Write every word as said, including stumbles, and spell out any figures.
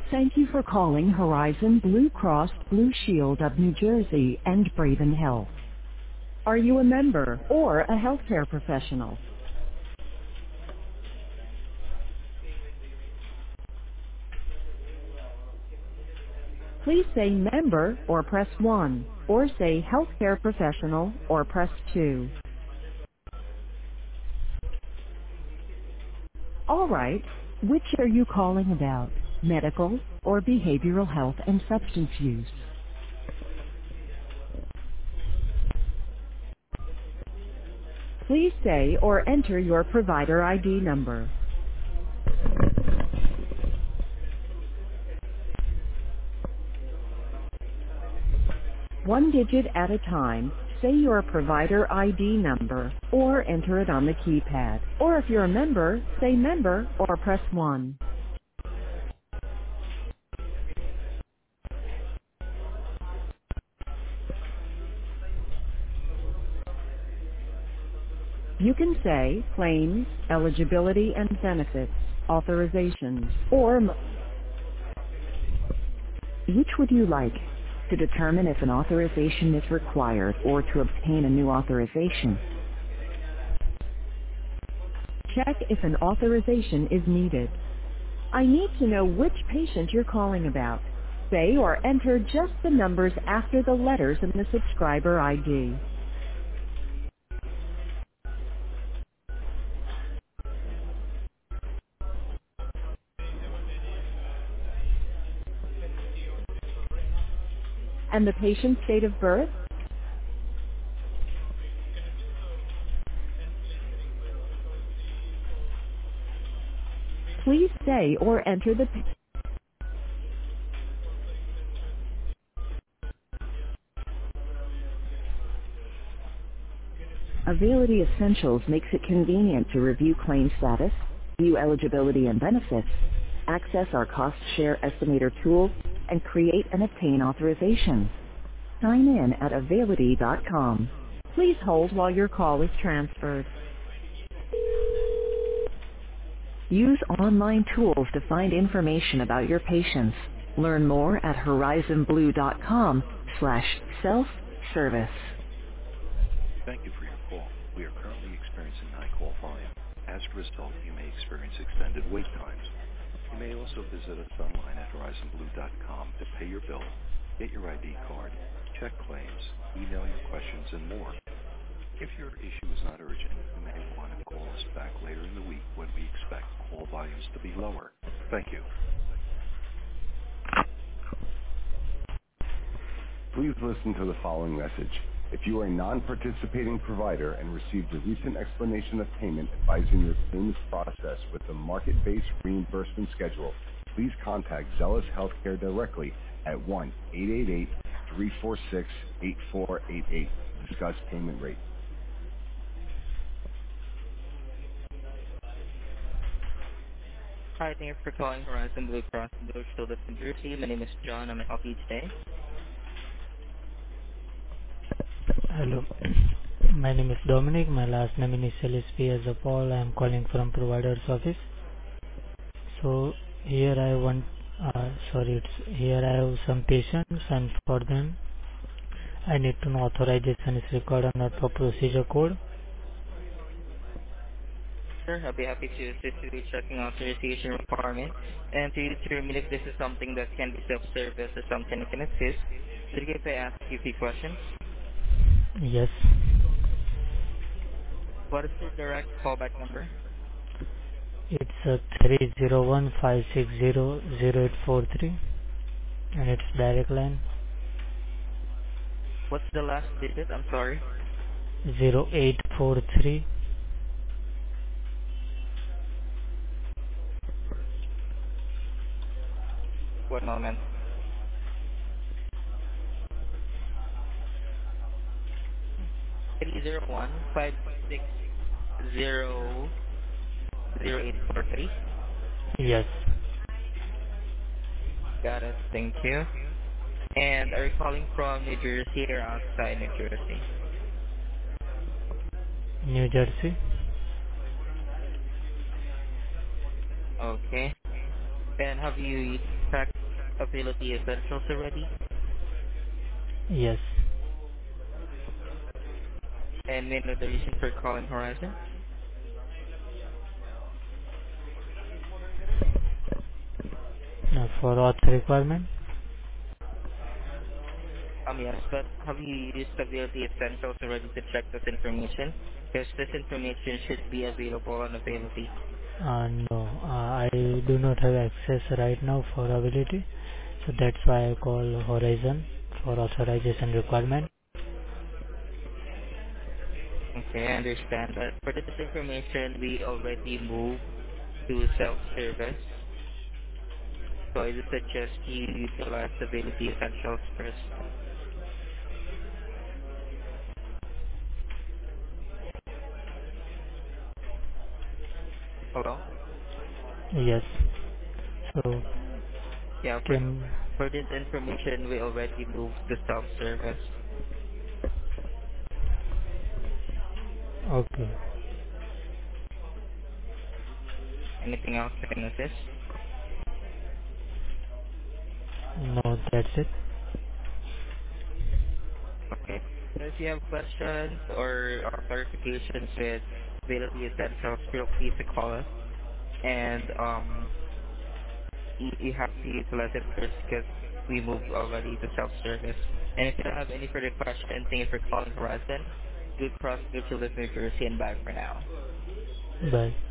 Thank you for calling Horizon Blue Cross Blue Shield of New Jersey and Braven Health. Are you a member or a healthcare professional? Please say member or press one, or say healthcare professional or press two. All right. Which are you calling about? Medical or behavioral health and substance use? Please say or enter your provider I D number. One digit at a time, say your provider I D number, or enter it on the keypad. Or if you're a member, say member, or press one. You can say claims, eligibility and benefits, authorizations, or m- which would you like? To determine if an authorization is required or to obtain a new authorization, check if an authorization is needed. I need to know which patient you're calling about. Say or enter just the numbers after the letters in the subscriber I D. And the patient's date of birth? Please say or enter the... pa- Availity Essentials makes it convenient to review claim status, view eligibility and benefits, access our cost share estimator tool, and create and obtain authorization. Sign in at availity dot com. Please hold while your call is transferred. Use online tools to find information about your patients. Learn more at horizon blue dot com slash self-service. Thank you for your call. We are currently experiencing high call volume. As a result, you may experience extended wait times. You may also visit us online at horizon blue dot com to pay your bill, get your I D card, check claims, email your questions, and more. If your issue is not urgent, you may want to call us back later in the week when we expect call volumes to be lower. Thank you. Please listen to the following message. If you are a non-participating provider and received a recent explanation of payment advising your claims process with a market-based reimbursement schedule, please contact Zealous Healthcare directly at one eight eight eight, three four six, eight four eight eight to discuss payment rate. Hi, thank you for calling Horizon Blue Cross Blue Shield of New Jersey. My name is John. I'm happy today. Hello. My name is Dominic. My last name initial is P as a Paul. I am calling from provider's office. So here I want, uh, sorry, it's here I have some patients, and for them I need to know authorization is required under the procedure code. Sure, I'll be happy to assist you with checking authorization requirement and to determine if this is something that can be self-service or something that can assist. So if I ask you a few questions, Yes, what is your direct callback number? it's uh, three zero one five six zero zero eight four three, and it's direct line What's the last digit? I'm sorry. zero eight four three. One moment. three zero one five six zero zero eight four three. Yes, Got it. Thank you. And are you calling from New Jersey or outside New Jersey? New Jersey. Okay. And have you checked Availability Essentials already? Yes. And may I know the reason for calling Horizon? Uh, for auth requirement? Um, yes, but have you used Availability Essentials already to check this information? Because this information should be available on Availability. Uh, no, uh, I do not have access right now for availability, so that's why I call Horizon for authorization requirement. Okay, I understand that. For this information, we already moved to self-service. So I would suggest you utilize Availability Essentials first. Hello? Yes. So Yeah, for can for this information, we already moved to self-service. okay. Anything else I can assist? No, that's it. Okay. So if you have questions or uh, clarifications with Availability Essentials, feel free to call us. And um, you, you have to utilize it first because we moved already to self-service. And if you don't have any further questions, thank you for calling Horizon. Good cross, good to live New Jersey, and bye for now. Bye.